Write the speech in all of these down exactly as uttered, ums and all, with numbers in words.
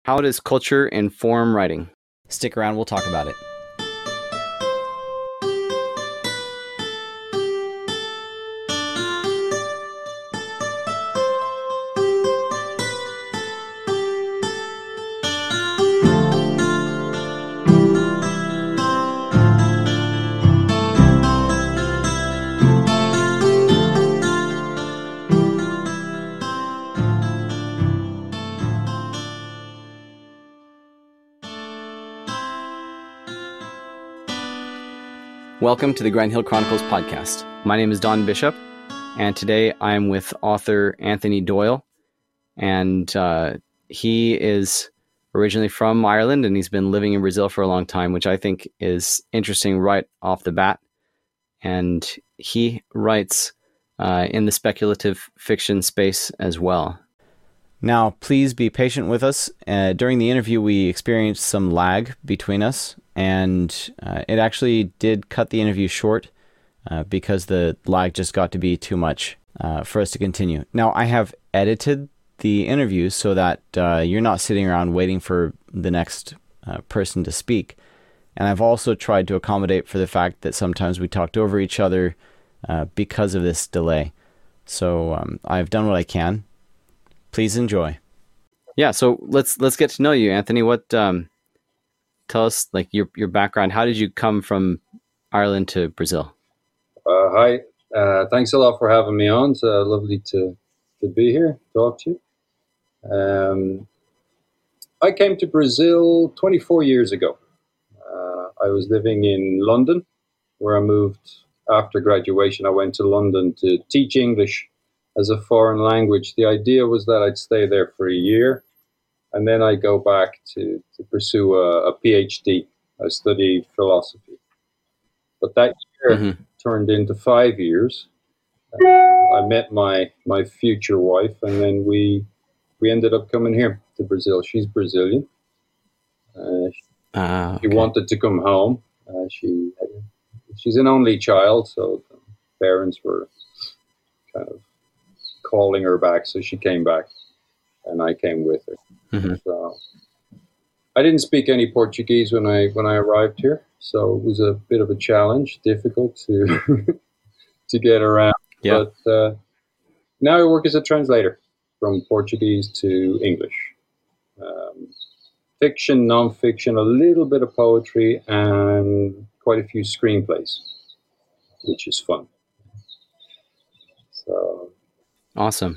How does culture inform writing? Stick around, we'll talk about it. Welcome to the Grind Hill Chronicles podcast. My name is Don Bishop, and today I'm with author Anthony Doyle. And uh, he is originally from Ireland, and he's been living in Brazil for a long time, which I think is interesting right off the bat. And he writes uh, in the speculative fiction space as well. Now, please be patient with us. Uh, during the interview, we experienced some lag between us, and uh, it actually did cut the interview short uh, because the lag just got to be too much uh, for us to continue. Now, I have edited the interview so that uh, you're not sitting around waiting for the next uh, person to speak. And I've also tried to accommodate for the fact that sometimes we talked over each other uh, because of this delay. So um, I've done what I can. Please enjoy. Yeah, so let's let's get to know you, Anthony. What um, tell us like your your background. How did you come from Ireland to Brazil? Uh, hi, uh, thanks a lot for having me on. It's uh, lovely to to be here, talk to you. Um, I came to Brazil twenty-four years ago. Uh, I was living in London, where I moved after graduation. I went to London to teach English as a foreign language. The idea was that I'd stay there for a year, and then I'd go back to, to pursue a, a PhD. I studied philosophy. But that year mm-hmm. turned into five years. Uh, I met my my future wife, and then we we ended up coming here to Brazil. She's Brazilian. Uh, she, uh, okay. she wanted to come home. Uh, she she's an only child, so the parents were kind of calling her back, so she came back, and I came with her. Mm-hmm. So I didn't speak any Portuguese when I when I arrived here, so it was a bit of a challenge, difficult to to get around. Yeah. But uh, now I work as a translator from Portuguese to English, um, fiction, non-fiction, a little bit of poetry, and quite a few screenplays, which is fun. So. Awesome.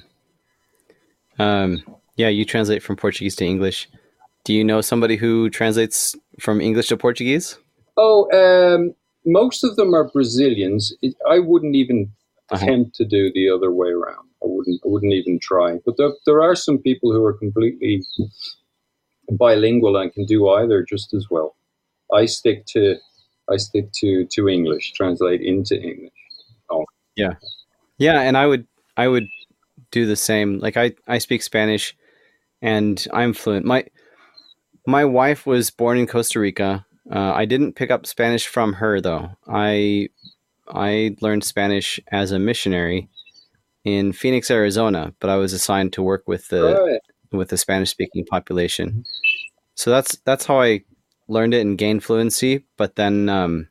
Um, yeah, you translate from Portuguese to English. Do you know somebody who translates from English to Portuguese? Oh, um, most of them are Brazilians. It, I wouldn't even uh-huh. attempt to do the other way around. I wouldn't. I wouldn't even try. But there, there are some people who are completely bilingual and can do either just as well. I stick to. I stick to to English. Translate into English. Oh. Yeah, yeah, and I would. I would. do the same. Like I, I speak Spanish and I'm fluent. My, my wife was born in Costa Rica. Uh, I didn't pick up Spanish from her though. I, I learned Spanish as a missionary in Phoenix, Arizona, but I was assigned to work with the, right. with the Spanish speaking population. So that's, that's how I learned it and gained fluency. But then, um,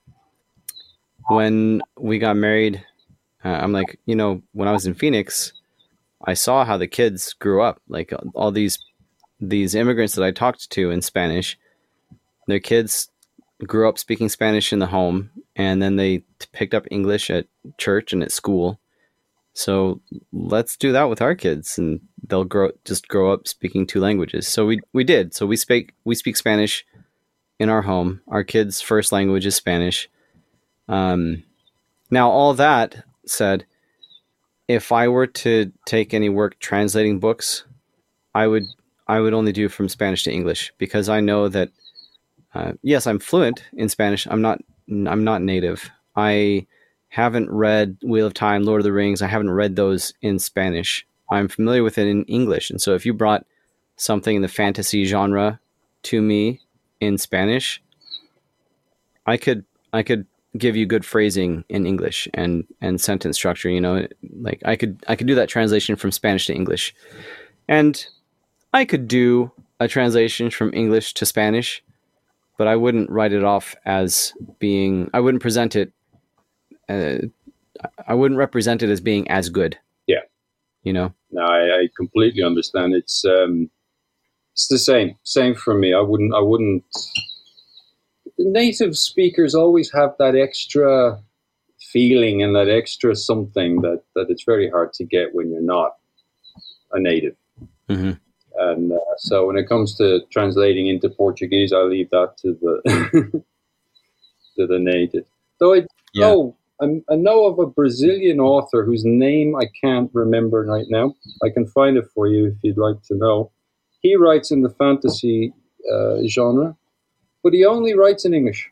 when we got married, uh, I'm like, you know, when I was in Phoenix, I saw how the kids grew up, like all these these immigrants that I talked to in Spanish, their kids grew up speaking Spanish in the home, and then they picked up English at church and at school. So let's do that with our kids, and they'll grow just grow up speaking two languages. So we we did. So we speak we speak Spanish in our home. Our kids' first language is Spanish. Um, now, all that said, if I were to take any work translating books, I would I would only do from Spanish to English, because I know that uh, yes, I'm fluent in Spanish. I'm not I'm not native. I haven't read Wheel of Time, Lord of the Rings. I haven't read those in Spanish. I'm familiar with it in English. And so if you brought something in the fantasy genre to me in Spanish, I could I could give you good phrasing in English and, and sentence structure, you know, like I could, I could do that translation from Spanish to English. And I could do a translation from English to Spanish, but I wouldn't write it off as being, I wouldn't present it, uh, I wouldn't represent it as being as good. Yeah. You know? No, I, I completely understand. It's, um, it's the same, same for me. I wouldn't, I wouldn't, native speakers always have that extra feeling and that extra something that, that it's very hard to get when you're not a native. Mm-hmm. And uh, so when it comes to translating into Portuguese, I leave that to the to the native. Though I Yeah. know, I'm, I know of a Brazilian author whose name I can't remember right now. I can find it for you if you'd like to know. He writes in the fantasy uh, genre, but he only writes in English.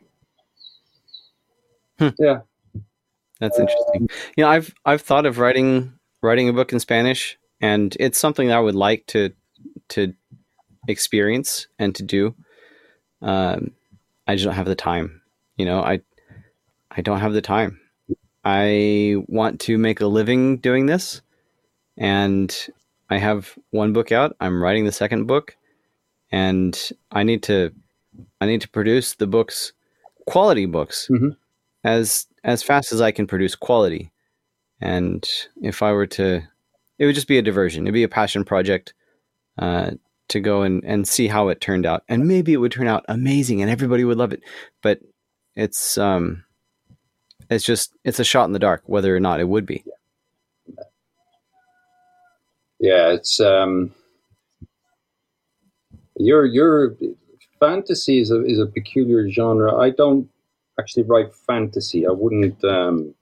Hmm. Yeah. That's interesting. You know, I've I've thought of writing writing a book in Spanish, and it's something that I would like to to experience and to do. Um, I just don't have the time. You know, I I don't have the time. I want to make a living doing this, and I have one book out. I'm writing the second book, and I need to I need to produce the books, quality books, Mm-hmm. as as fast as I can produce quality. And if I were to, it would just be a diversion. It'd be a passion project uh, to go and, and see how it turned out. And maybe it would turn out amazing and everybody would love it. But it's um, it's just, it's a shot in the dark, whether or not it would be. Yeah, it's um, your your fantasy is a is a peculiar genre. I don't actually write fantasy. I wouldn't. Um,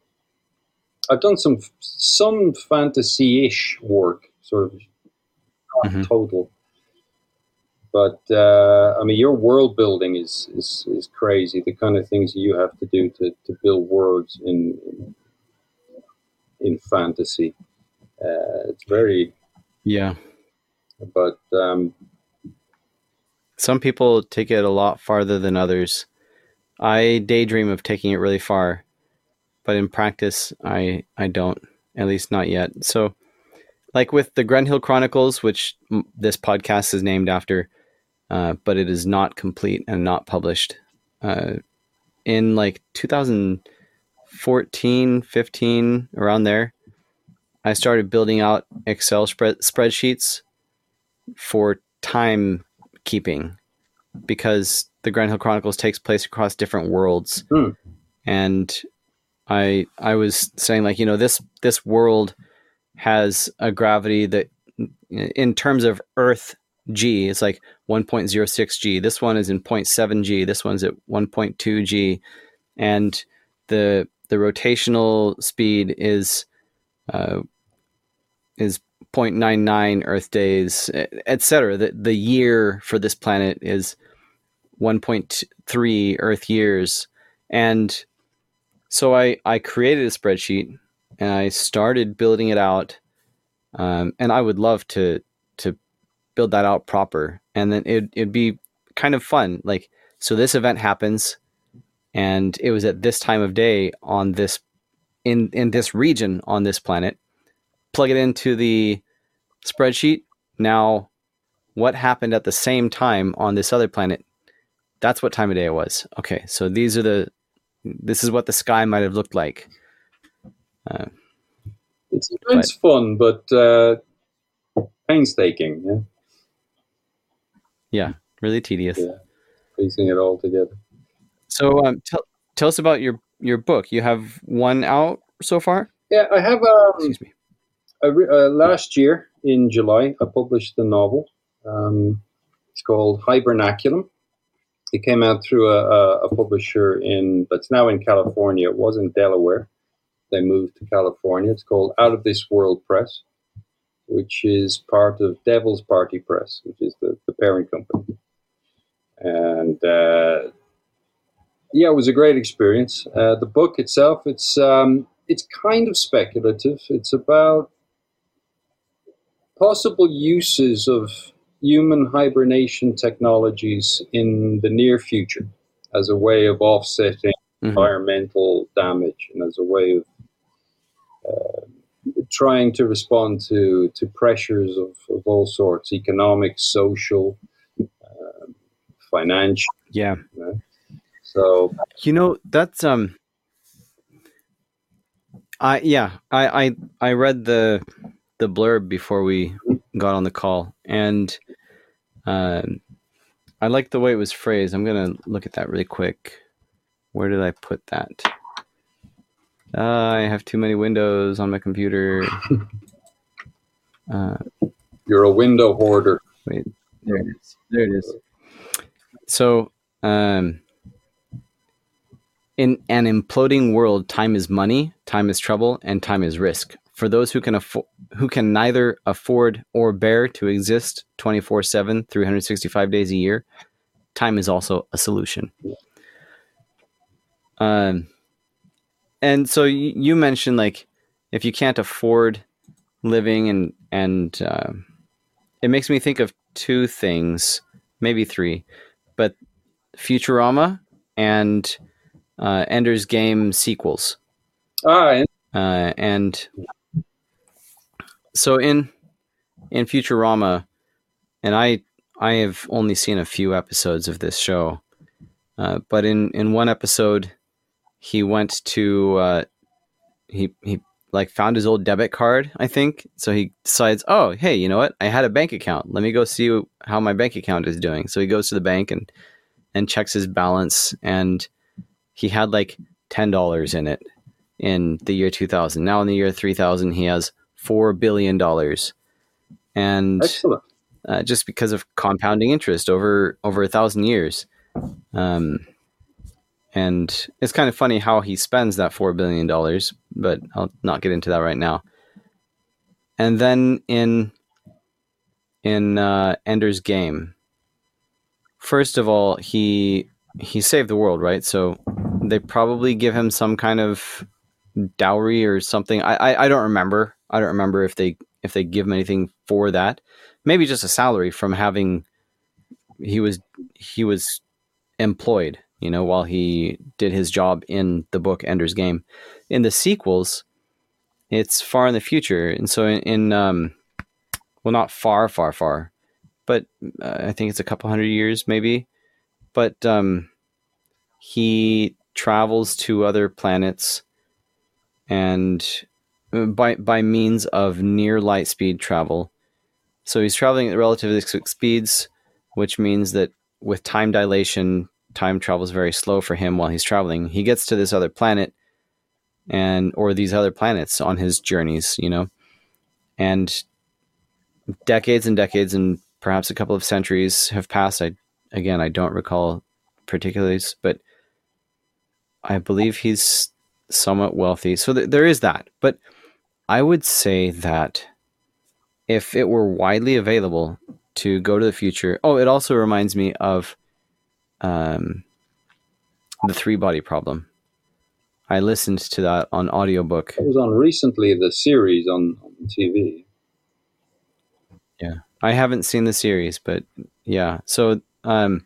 I've done some some fantasy-ish work, sort of not Mm-hmm. total. But uh, I mean, your world building is, is is crazy. The kind of things you have to do to, to build worlds in in, in fantasy. Uh, it's very Yeah. But um, some people take it a lot farther than others. I daydream of taking it really far, but in practice, I I don't, at least not yet. So, like with the Grenhill Chronicles, which m- this podcast is named after, uh, but it is not complete and not published. Uh, in like two thousand fourteen, fifteen, around there, I started building out Excel spread spreadsheets for time keeping, because the Grenhill Chronicles takes place across different worlds. hmm. And I I was saying, like, you know, this this world has a gravity that, in terms of Earth G, it's like one point zero six G. This one is in zero point seven G. This one's at one point two G, and the the rotational speed is uh, is zero point nine nine Earth days, et cetera. The the year for this planet is one point three Earth years, and so I I created a spreadsheet and I started building it out. Um, and I would love to to build that out proper, and then it it'd be kind of fun. Like, so this event happens, and it was at this time of day on this in in this region on this planet. Plug it into the spreadsheet. Now, what happened at the same time on this other planet? That's what time of day it was. Okay, so these are the this is what the sky might have looked like. Uh, It's it's fun, but uh, painstaking. Yeah, yeah, really tedious. yeah, piecing it all together. So, um, tell tell us about your your book. You have one out so far? Yeah, I have. Um, Excuse me. I re- uh, last year in July, I published a novel. Um, it's called Hibernaculum. It came out through a, a, a publisher in that's now in California. It was in Delaware. They moved to California. It's called Out of This World Press, which is part of Devil's Party Press, which is the, the parent company. And uh, yeah, it was a great experience. Uh, the book itself, it's um, it's kind of speculative. It's about possible uses of human hibernation technologies in the near future as a way of offsetting Mm-hmm. environmental damage and as a way of uh, trying to respond to to pressures of, of all sorts, economic, social, uh, financial. Yeah. You know? So You know, that's um I yeah, I I I read the the blurb before we got on the call, and um I like the way it was phrased. I'm going to look at that really quick. Where did I put that? Uh, I have too many windows on my computer. Uh, you're a window hoarder. wait, there it is. There it is. So, um, in an imploding world, time is money, time is trouble, and time is risk. For those who can afford, who can neither afford or bear to exist twenty-four seven, three hundred sixty-five days a year, time is also a solution. Um, and so you, you mentioned, like, if you can't afford living, and and uh, it makes me think of two things, maybe three, but Futurama and uh, Ender's Game sequels. Ah, Uh, and so in in Futurama, and I I have only seen a few episodes of this show, uh, but in, in one episode, he went to uh, he he like found his old debit card, I think. So he decides, oh, hey, you know what? I had a bank account. Let me go see how my bank account is doing. So he goes to the bank and and checks his balance, and he had like ten dollars in it in the year two thousand. Now in the year three thousand, he has four billion dollars, and excellent. Uh, just because of compounding interest over over a thousand years. Um, and it's kind of funny how he spends that four billion dollars, but I'll not get into that right now. And then in in uh, Ender's Game, first of all, he he saved the world, right? So they probably give him some kind of dowry or something. I, I, I don't remember. I don't remember if they if they give him anything for that. Maybe just a salary from having he was he was employed, you know, while he did his job in the book Ender's Game. In the sequels, it's far in the future, and so in, in um, well, not far, far, far, but uh, I think it's a couple hundred years, maybe. But um, he travels to other planets, and by by means of near light speed travel. So he's traveling at relatively quick speeds, which means that with time dilation, time travels very slow for him while he's traveling. He gets to this other planet, and or these other planets on his journeys, you know, and decades and decades and perhaps a couple of centuries have passed. I again, I don't recall particulars, but I believe he's somewhat wealthy. So th- there is that. But I would say that if it were widely available to go to the future, oh, it also reminds me of um, the three body problem. I listened to that on audiobook. It was on recently, the series on, on T V. Yeah, I haven't seen the series, but yeah. So um,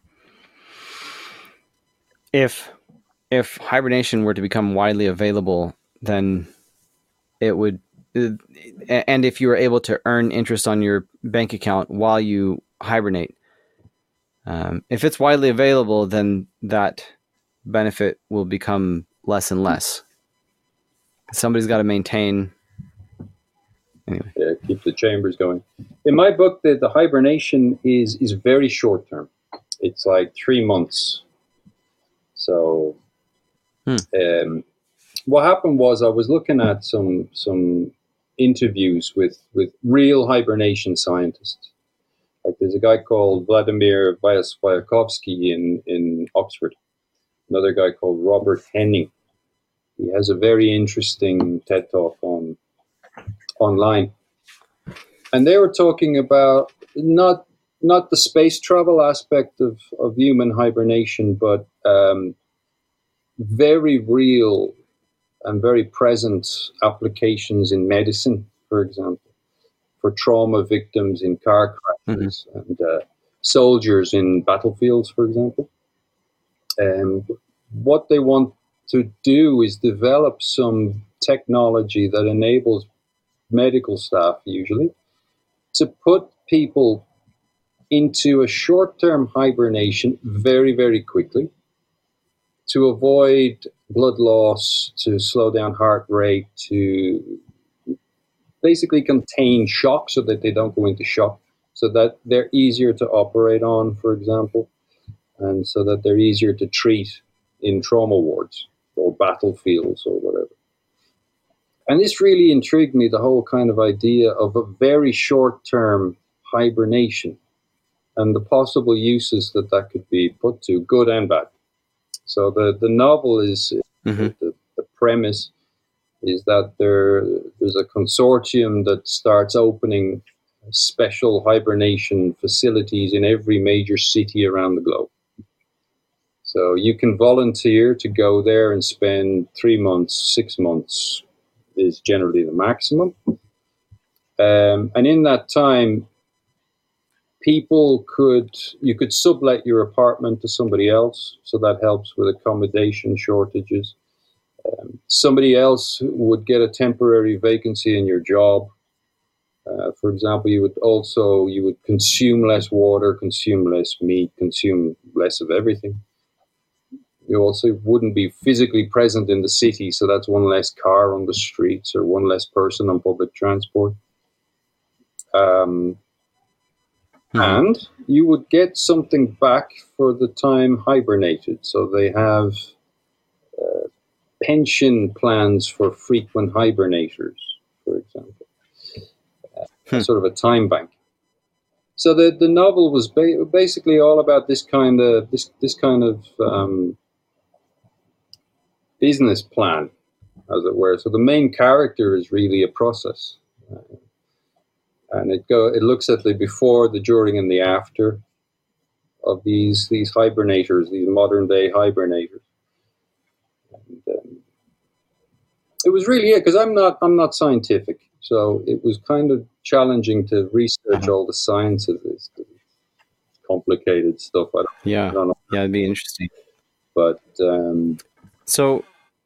if if hibernation were to become widely available, then it would, and if you were able to earn interest on your bank account while you hibernate, um, if it's widely available, then that benefit will become less and less. Somebody's got to maintain. Anyway, yeah, keep the chambers going. In my book, the, the hibernation is is very short term. It's like three months. So, hmm. um, what happened was I was looking at some some interviews with with real hibernation scientists. Like there's a guy called Vladimir Vysotsky in in Oxford. Another guy called Robert Henning. He has a very interesting TED talk on online, and they were talking about not not the space travel aspect of, of human hibernation, but um, very real and very present applications in medicine, for example, for trauma victims in car crashes mm-hmm. and uh, soldiers in battlefields, for example. And what they want to do is develop some technology that enables medical staff usually, to put people into a short-term hibernation very, very quickly to avoid blood loss, to slow down heart rate, to basically contain shock so that they don't go into shock, so that they're easier to operate on, for example, and so that they're easier to treat in trauma wards or battlefields or whatever. And this really intrigued me, the whole kind of idea of a very short-term hibernation and the possible uses that that could be put to, good and bad. So the, the novel is, mm-hmm. the, the premise is that there there's a consortium that starts opening special hibernation facilities in every major city around the globe. So you can volunteer to go there and spend three months, six months is generally the maximum. Um, and in that time, people could, you could sublet your apartment to somebody else, so that helps with accommodation shortages. Um, somebody else would get a temporary vacancy in your job. Uh, for example, you would also, you would consume less water, consume less meat, consume less of everything. You also wouldn't be physically present in the city, so that's one less car on the streets or one less person on public transport. Um, mm-hmm. And you would get something back for the time hibernated. So they have uh, pension plans for frequent hibernators, for example, uh, hmm. sort of a time bank. So the the novel was ba- basically all about this kind of this this kind of um, business plan, as it were. So the main character is really a process, uh, and it go it looks at the before, the during, and the after of these these hibernators, these modern day hibernators. And, um, it was really it because I'm not I'm not scientific, so it was kind of challenging to research all the science of this. Complicated stuff. I don't, yeah, I don't know. Yeah, it'd be interesting. But um, so.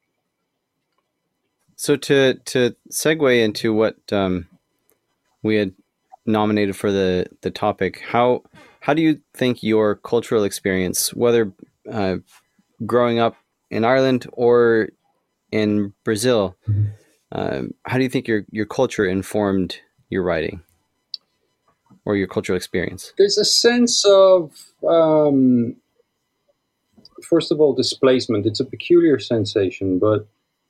So to to segue into what um, we had nominated for the, the topic, how how do you think your cultural experience, whether uh, growing up in Ireland or in Brazil, mm-hmm. um, how do you think your, your culture informed your writing or your cultural experience? There's a sense of, um, first of all, displacement. It's a peculiar sensation, but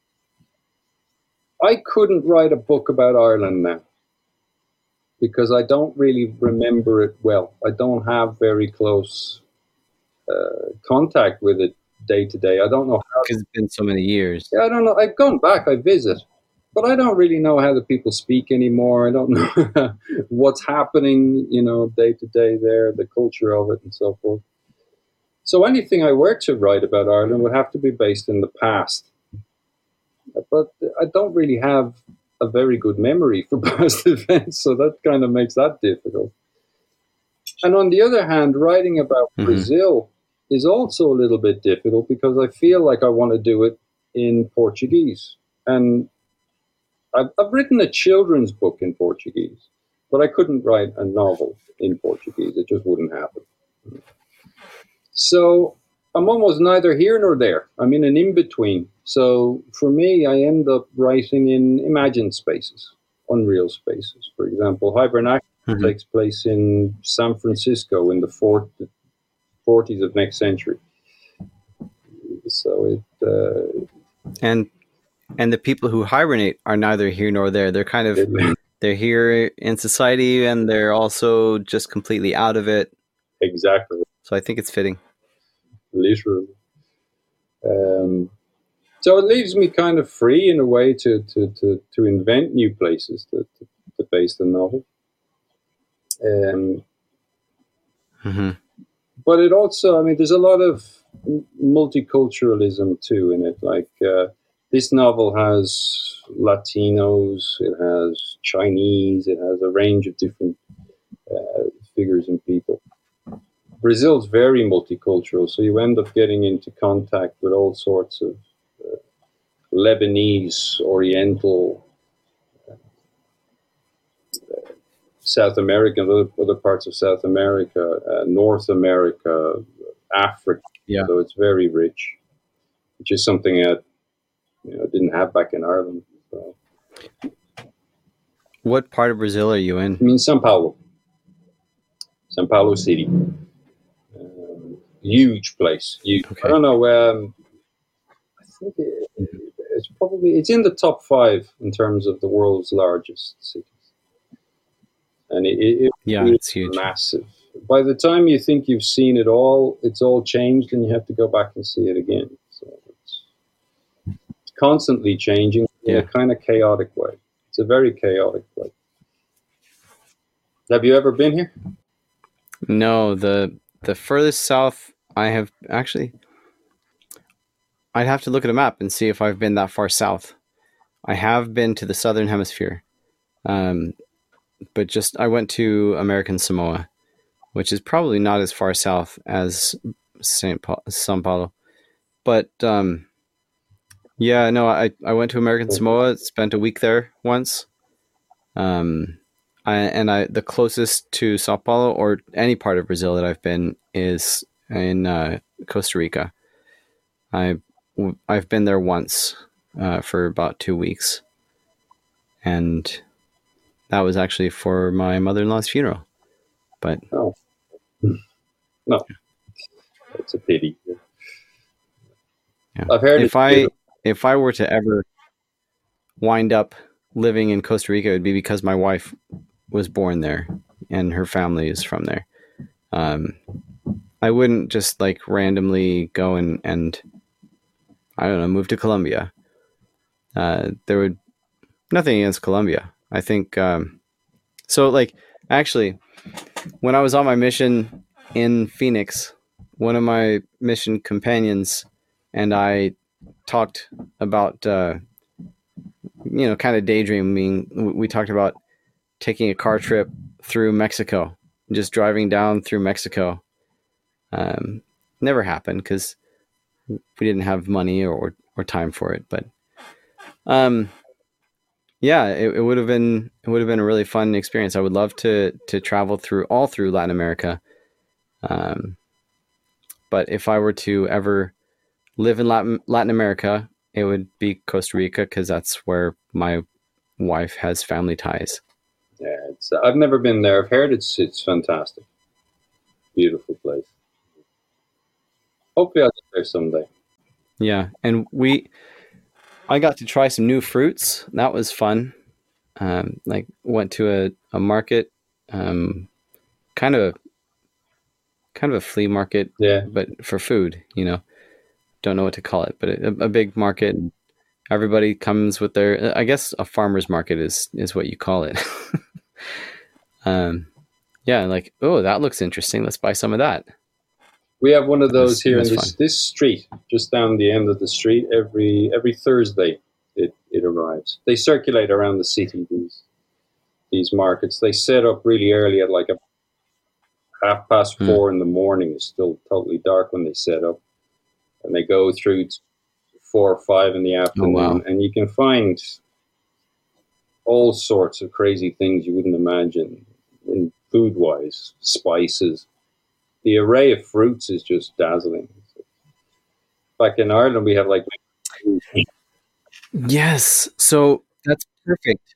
I couldn't write a book about Ireland now because I don't really remember it well. I don't have very close uh, contact with it day to day. I don't know how. Because it's been so many years. Yeah, I don't know. I've gone back, I visit, but I don't really know how the people speak anymore. I don't know what's happening, you know, day to day there, the culture of it and so forth. So anything I were to write about Ireland would have to be based in the past. But I don't really have a very good memory for past events, so that kind of makes that difficult. And on the other hand, writing about mm-hmm. Brazil is also a little bit difficult because I feel like I want to do it in Portuguese. And I've, I've written a children's book in Portuguese, but I couldn't write a novel in Portuguese. It just wouldn't happen. So I'm almost neither here nor there. I'm in an in-between. So for me, I end up writing in imagined spaces, unreal spaces. For example, Hibernacle mm-hmm. takes place in San Francisco in the forties of next century. So it... Uh, and and the people who hibernate are neither here nor there. They're kind of... It, they're here in society and they're also just completely out of it. Exactly. So I think it's fitting. Literally. Um, so it leaves me kind of free in a way to to, to, to invent new places to, to, to base the novel. Um, mm-hmm. But it also, I mean, there's a lot of multiculturalism too in it. Like uh, this novel has Latinos, it has Chinese, it has a range of different uh, figures and people. Brazil's very multicultural, so you end up getting into contact with all sorts of uh, Lebanese, Oriental, uh, South America, other, other parts of South America, uh, North America, Africa. Yeah. So it's very rich, which is something that you know didn't have back in Ireland. So. What part of Brazil are you I in? mean, São Paulo, São Paulo City, um, huge place. Huge. Okay. I don't know. Um, I think it, it's probably it's in the top five in terms of the world's largest cities, and it, it, Yeah, it's it's huge. massive. By the time you think you've seen it all, it's all changed, and you have to go back and see it again. So it's, it's constantly changing in Yeah. a kind of chaotic way. It's a very chaotic place. Have you ever been here? No, the the furthest south I have actually. I'd have to look at a map and see if I've been that far south. I have been to the southern hemisphere, um, but just I went to American Samoa, which is probably not as far south as Saint Paul, São Paulo. But um, yeah, no, I, I went to American Samoa, spent a week there once. Um, I, and I the closest to São Paulo or any part of Brazil that I've been is in uh, Costa Rica. I I've been there once uh, for about two weeks, and that was actually for my mother-in-law's funeral. But oh, no, it's a pity. Yeah. I've heard if I if I were to ever wind up living in Costa Rica, it would be because my wife was born there and her family is from there. Um, I wouldn't just like randomly go and, and I don't know, move to Colombia. Uh, there would nothing against Colombia. I think um, so. Like actually, when I was on my mission in Phoenix, one of my mission companions and I talked about, uh, you know, kind of daydreaming. We talked about taking a car trip through Mexico, just driving down through Mexico. Um, never happened because we didn't have money or, or time for it. But um, yeah, it, it would have been it would have been a really fun experience. I would love to to travel through all through Latin America. Um, but if I were to ever live in Latin Latin America, it would be Costa Rica because that's where my wife has family ties. Yeah, it's, I've never been there. I've heard it's it's fantastic, beautiful place. Hopefully, I'll get there someday. Yeah, and we, I got to try some new fruits. That was fun. Um, like went to a, a market, um, kind of, kind of a flea market, Yeah, but for food. You know, don't know what to call it, but a, a big market. Everybody comes with their. I guess a farmer's market is is what you call it. um, yeah, like oh, that looks interesting. Let's buy some of that. we have one of That those was, here was in this fun. this street, just down the end of the street. Every every Thursday, it it arrives. They circulate around the city. These these markets. They set up really early at like a half past Hmm. four in the morning. It's still totally dark when they set up, and they go through to four or five in the afternoon. Oh wow! And you can find all sorts of crazy things you wouldn't imagine in food wise, spices. The array of fruits is just dazzling. Back in Ireland, we have like Yes, so that's perfect.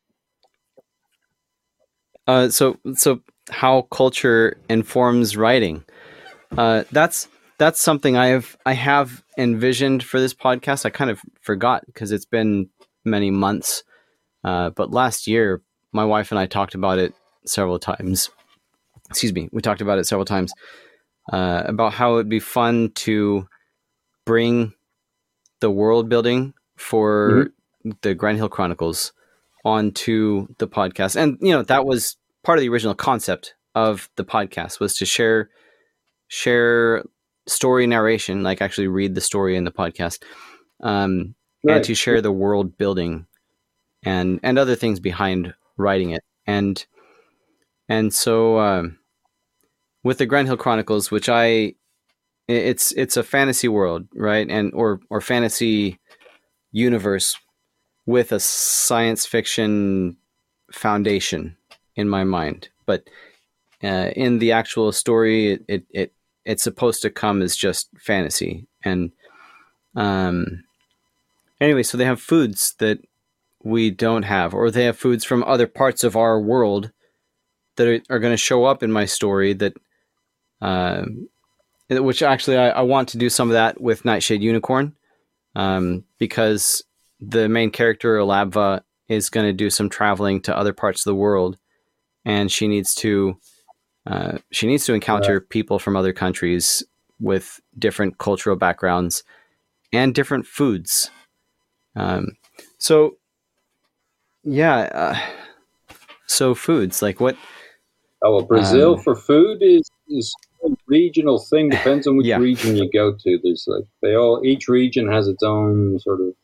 Uh, so so how culture informs writing. Uh, that's that's something I have I have envisioned for this podcast. I kind of forgot because it's been many months. Uh, but last year, my wife and I talked about it several times. Excuse me, we talked about it several times uh, about how it'd be fun to bring the world building for mm-hmm. the Grand Hill Chronicles onto the podcast. And, you know, that was part of the original concept of the podcast was to share, share story narration, like actually read the story in the podcast, um, right. and to share the world building and, and other things behind writing it. And, and so, um, with the Grand Hill Chronicles, which I, it's, it's a fantasy world, right. And, or, or fantasy universe with a science fiction foundation in my mind, but uh, in the actual story, it, it it it's supposed to come as just fantasy. And um, anyway, so they have foods that we don't have, or they have foods from other parts of our world that are, are going to show up in my story. That, uh, which actually I, I want to do some of that with Nightshade Unicorn, um, because the main character Olabva is going to do some traveling to other parts of the world, and she needs to uh, she needs to encounter Right. people from other countries with different cultural backgrounds and different foods. Um, so yeah, uh, so foods like what? Oh, well, Brazil Um, for food is is a regional thing. Depends on which yeah. region you go to. There's like they all each region has its own sort of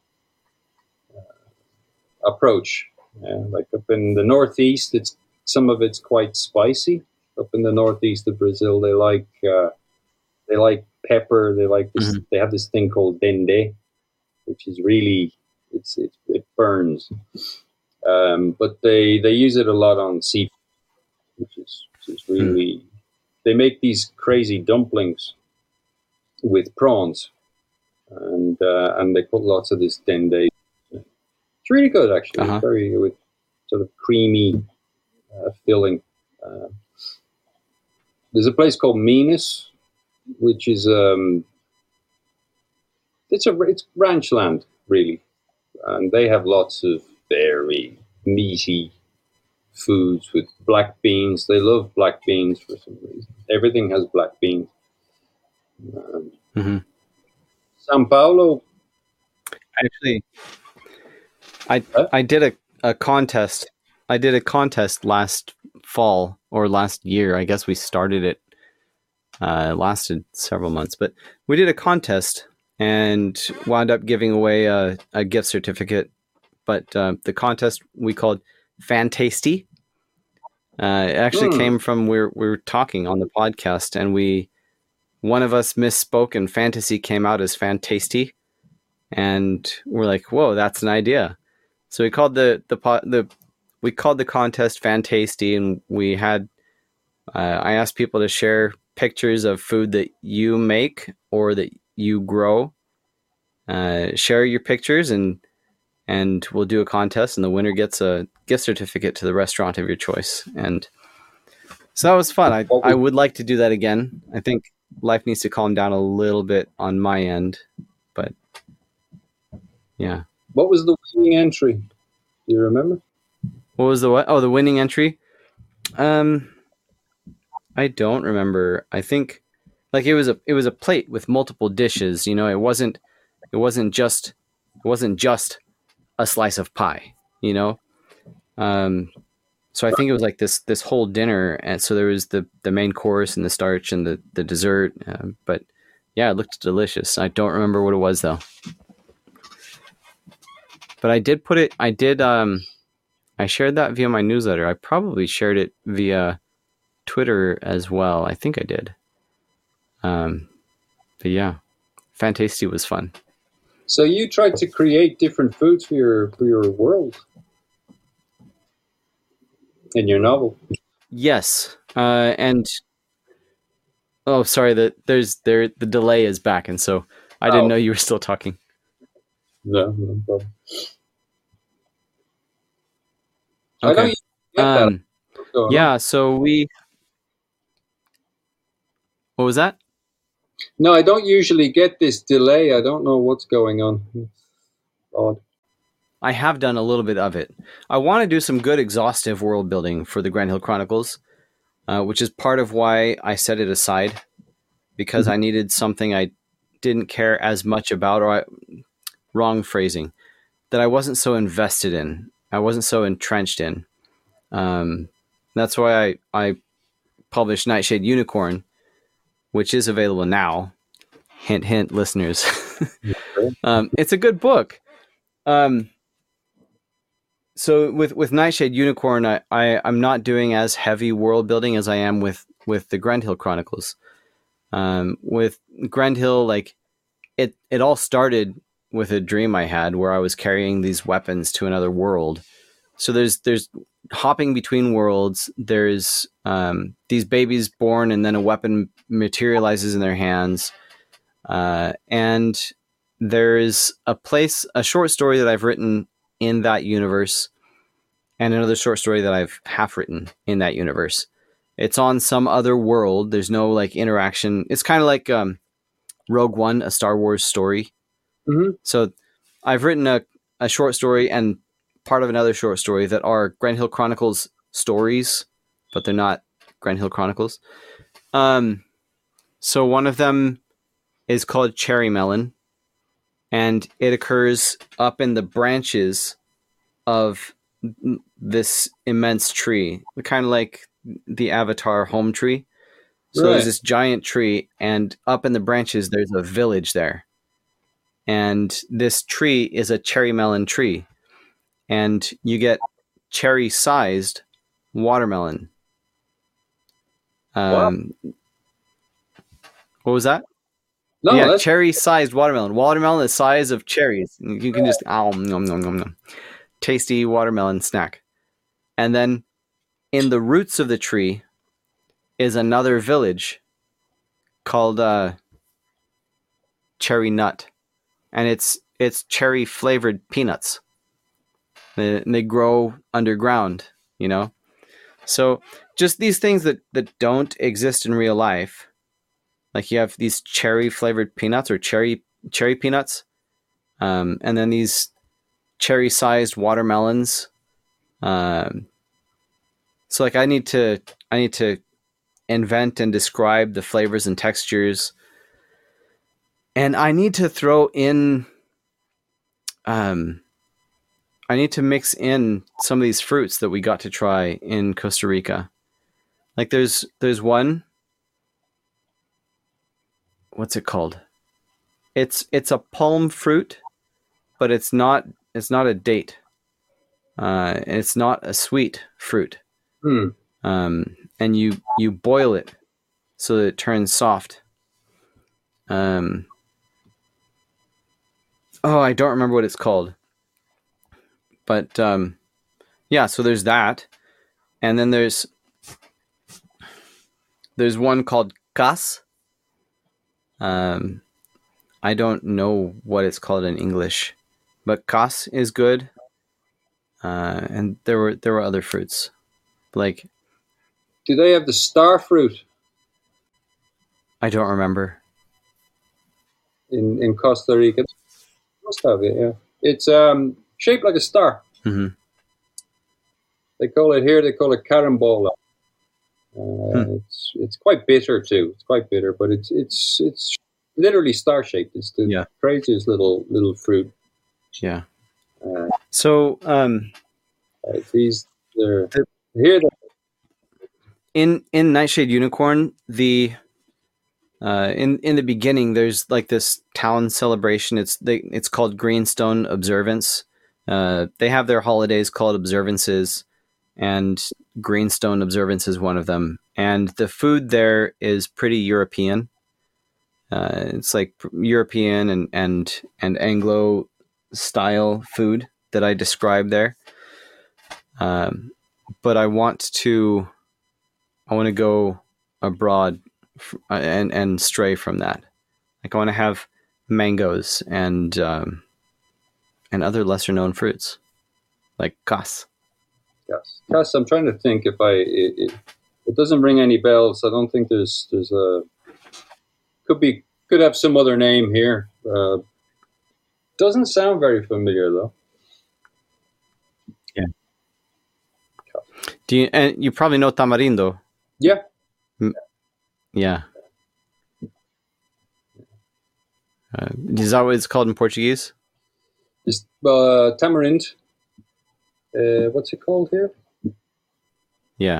approach. Yeah, like up in the northeast, it's some of it's quite spicy. Up in the northeast of Brazil, they like uh, they like pepper. They like this. Mhm. They have this thing called dende, which is really it's it, it burns. Um, but they they use it a lot on seafood, which is which is Mm. really. They make these crazy dumplings with prawns, and uh, and they put lots of this dende. It's really good, actually. It's Uh-huh. very with sort of creamy uh, filling. Uh, there's a place called Minas, which is um, it's a it's ranch land really, and they have lots of very meaty foods with black beans. They love black beans for some reason. Everything has black beans. Um, hmm Sao Paulo, Actually, I uh, I did a, a contest. I did a contest last fall or last year. I guess we started it. Uh, it lasted several months, but we did a contest and wound up giving away a, a gift certificate. But uh, the contest we called Fantasty. Uh, it actually hmm, came from we were, we were talking on the podcast, and we one of us misspoke, and fantasy came out as Fantasty, and we're like, "Whoa, that's an idea!" So we called the the the we called the contest Fantasty, and we had uh, I asked people to share pictures of food that you make or that you grow. Uh, share your pictures, and and we'll do a contest, and the winner gets a gift certificate to the restaurant of your choice. And so that was fun. I what I was would like to do that again. I think life needs to calm down a little bit on my end, but yeah. what was the winning entry? Do you remember? What was the what? Oh, the winning entry. Um, I don't remember. I think like it was a it was a plate with multiple dishes. You know, it wasn't it wasn't just it wasn't just a slice of pie. You know, um, so I think it was like this this whole dinner, and so there was the the main course and the starch and the the dessert. Uh, but yeah, it looked delicious. I don't remember what it was though. But I did put it. I did. Um, I shared that via my newsletter. I probably shared it via Twitter as well. I think I did. Um, but yeah, Fantasty was fun. So you tried to create different foods for your for your world in your novel. Yes, uh, and oh, sorry that there's there the delay is back, and so I didn't Oh, know you were still talking. no, no problem. I don't Okay. usually get that. Um, What's going on? yeah. So we. What was that? No, I don't usually get this delay. I don't know what's going on. It's odd. I have done a little bit of it. I want to do some good exhaustive world building for the Grand Hill Chronicles, uh, which is part of why I set it aside, because I needed something I didn't care as much about, or I, wrong phrasing, that I wasn't so invested in. I wasn't so entrenched in. Um, that's why I, I published Nightshade Unicorn, which is available now. Hint, hint, listeners. Okay. um, it's a good book. Um, so with, with Nightshade Unicorn, I, I, I'm not doing as heavy world building as I am with, with the Grendhill Chronicles. Um, with Grendhill, like it, it all started with a dream I had where I was carrying these weapons to another world. So there's there's hopping between worlds. There's um, these babies born, and then a weapon materializes in their hands. Uh, and there's a place, a short story that I've written in that universe, and another short story that I've half written in that universe. It's on some other world. There's no like interaction. It's kind of like um, Rogue One, a Star Wars story. Mm-hmm. So I've written a, a short story and part of another short story that are Grand Hill Chronicles stories, but they're not Grand Hill Chronicles. Um, so one of them is called Cherry Melon, and it occurs up in the branches of this immense tree, kind of like the Avatar home tree. So Right. there's this giant tree, and up in the branches, there's a village there. And this tree is a cherry melon tree. And you get cherry-sized watermelon. Um, wow. What was that? No, yeah, that's... cherry-sized watermelon. Watermelon the size of cherries. You can just oh, nom, nom, nom, nom. Tasty watermelon snack. And then in the roots of the tree is another village called uh, Cherry Nut, and it's it's cherry flavored peanuts. They, they grow underground, you know. So just these things that that don't exist in real life, like you have these cherry flavored peanuts or cherry cherry peanuts, um, and then these cherry sized watermelons. Um, so like I need to I need to invent and describe the flavors and textures, and I need to throw in. Um, I need to mix in some of these fruits that we got to try in Costa Rica. Like there's there's one. What's it called? It's it's a palm fruit, but it's not it's not a date. Uh, it's not a sweet fruit. Hmm. Um, and you you boil it so that it turns soft. Um. Oh, I don't remember what it's called. But um, yeah, so there's that, and then there's there's one called cas. Um, I don't know what it's called in English, but cas is good. Uh, and there were there were other fruits, like. Do they have the star fruit? I don't remember. In in Costa Rica, must have it. Yeah, it's um shaped like a star. Mm-hmm. They call it here. They call it carambola. Uh, hmm. It's it's quite bitter too. It's quite bitter, but it's it's it's literally star shaped. It's the yeah. craziest little little fruit. Yeah. Uh, so um, uh, these they're the, here. They're, in in Nightshade Unicorn, the uh, in in the beginning, there's like this town celebration. It's they it's called Greenstone Observance. Uh, they have their holidays called observances, and Greenstone Observance is one of them. And the food there is pretty European. Uh, it's like European and and and Anglo style food that I described there. Um, but I want to, I want to go abroad f- and and stray from that. Like I want to have mangoes and um, and other lesser known fruits, like cas. Yes, cas. I'm trying to think if I it, it, it doesn't ring any bells. I don't think there's there's a could be could have some other name here. Uh, doesn't sound very familiar though. Yeah. Do you and you probably know tamarindo? Yeah. Yeah. Uh, is that what it's called in Portuguese? It's uh, tamarind. Uh, what's it called here? Yeah.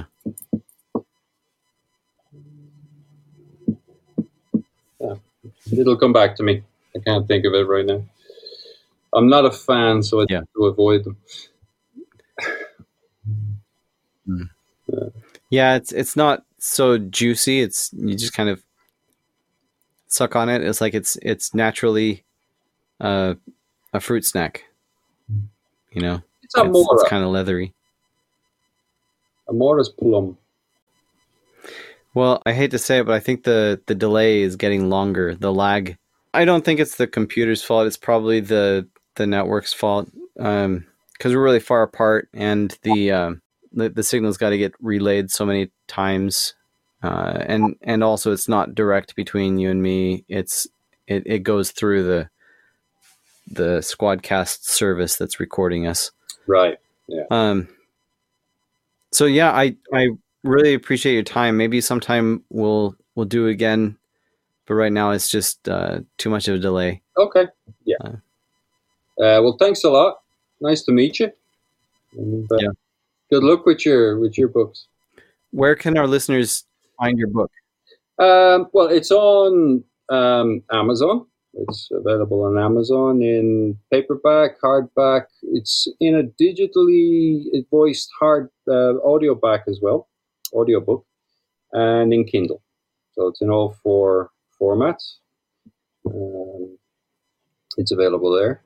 Yeah. It'll come back to me. I can't think of it right now. I'm not a fan, so I yeah. have to avoid them. Mm. Yeah. yeah, it's it's not so juicy. It's you just kind of suck on it. It's like it's it's naturally uh, a fruit snack. You know, it's, it's, it's kind of leathery. a Morris Plum. Well, I hate to say it, but I think the, the delay is getting longer, the lag. I don't think it's the computer's fault. It's probably the, the network's fault, um, because we're really far apart, and the uh, the, the signal's got to get relayed so many times. Uh, and and also, it's not direct between you and me. It's it, it goes through the the Squadcast service that's recording us. Right. Yeah. Um. So yeah, I I really appreciate your time. Maybe sometime we'll we'll do it again, but right now it's just uh, too much of a delay. Okay. Yeah. Uh, uh, well, thanks a lot. Nice to meet you. And, uh, yeah. Good luck with your with your books. Where can our listeners find your book? Um, well, it's on um, Amazon. It's available on Amazon in paperback, hardback. It's in a digitally voiced hard uh, audio back as well, audiobook, and in Kindle. So it's in all four formats. Um, it's available there.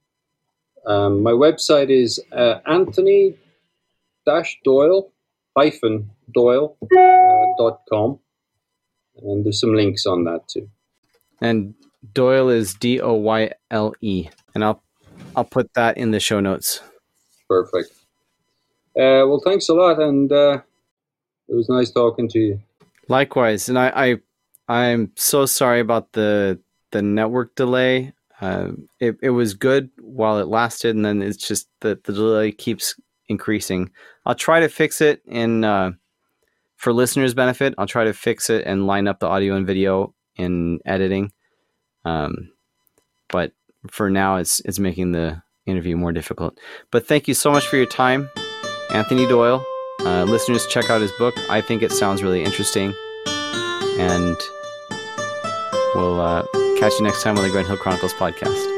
Um, my website is uh, Anthony Doyle hyphen Doyle uh, dot com, and there's some links on that too. And Doyle is D O Y L E, and I'll I'll put that in the show notes. Perfect. Uh, well, thanks a lot, and uh, it was nice talking to you. Likewise, and I, I I'm so sorry about the the network delay. Uh, it it was good while it lasted, and then it's just that the delay keeps increasing. I'll try to fix it in uh, for listeners' benefit. I'll try to fix it and line up the audio and video in editing. Um, but for now, it's it's making the interview more difficult. But thank you so much for your time, Anthony Doyle. Uh, listeners, check out his book. I think it sounds really interesting. And we'll uh, catch you next time on the Grand Hill Chronicles podcast.